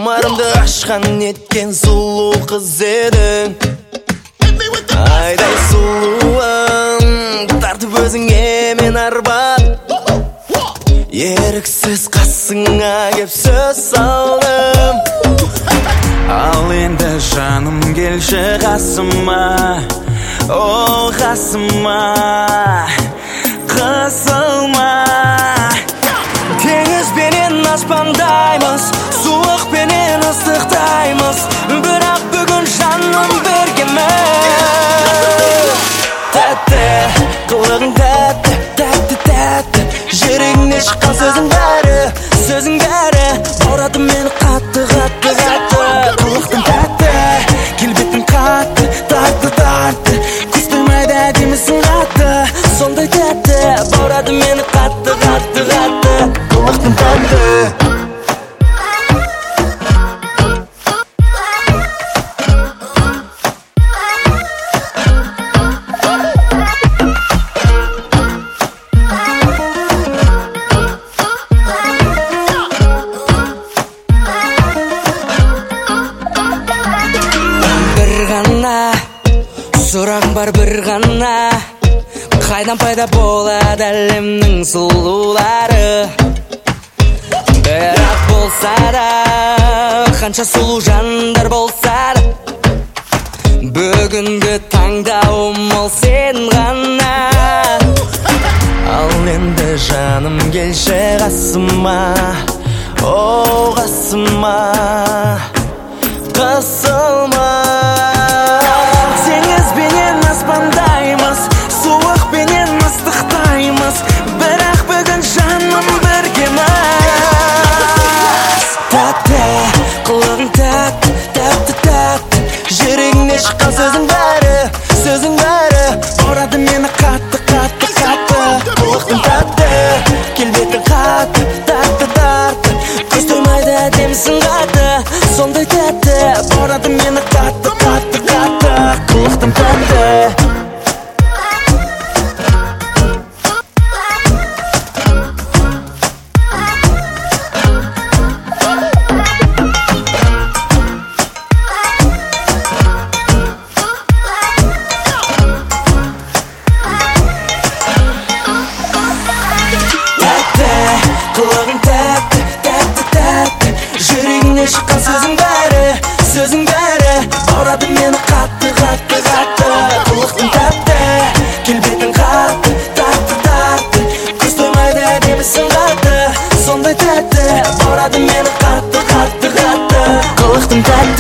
Тамарымды ашқан неткен сұлу қыз едің. Айдай сұлуым, тартып өзіңе мен арбан. Еріксіз қасыңа кеп сөз салдым. Ал енді жаным келші қасыма, о қасыма, қысылма. Теңізбенен аспандаймыз, суықпенен ыстықтаймыз, бірақ бүгін жаным біргеміз. Тәтті, қылығың тәтті, тәтті, тәтті, жүрегіңнен шыққан сөзің бәрі баурады мені қатты, қатты, қатты. Қылықтың тәтті, келбеттің қатты, тартты, тартты, көз тоймайды әдемісің қатты, сондай тәтті, баурады мені қатты, қатты, қатты. Қылықтың тәтті. Сұрақ бар бір ғана, қайдан пайда болады әлемнің сұлулары? Бірақ болса да, қанша сұлу жандар болса да, бүгінгі таңдауым ол сен ғана. Ал енді жаным келші қасыма, о қасыма, қысылма. Теңізбенен аспандаймыз, суықпенен ыстықтаймыз, бірақ бүгін жаным біргеміз. Тәтті, қылығың тәтті, тәтті, тәтті, жүрегіңнен шыққан сөзің бәрі баурады мені қатты, қатты, қатты. Қылықтың тәтті, келбетің қатты, тәтті, тартты, көз тоймайды әдемісің қатты, сондай тәтті, баурады мені қатты, қатты, қатты. Қылықтың тәтті. Қылығың тәтті, тәтті, тәтті, жүрегіңнен шыққан сөзің бәрі баурады мені қатты, қатты, қатты. Қылықтың тәтті, келбетің қатты, тартты, тартты, көз тоймайды әдемісің қатты, сондай тәтті, баурады мені қатты, қатты, қатты. Қылықтың тәтті.